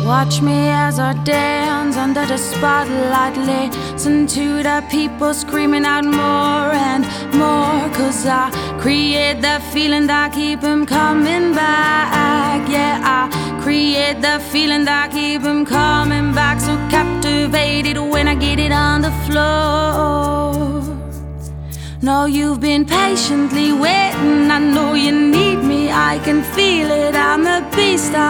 Watch me as I dance under the spotlight. Listen to the people screaming out more and more, 'cause I create the feeling that keep them coming back. Yeah, I create the feeling that keep them coming back. So captivated when I get it on the floor. No, you've been patiently waiting. I know you need me, I can feel it. I'm a beast.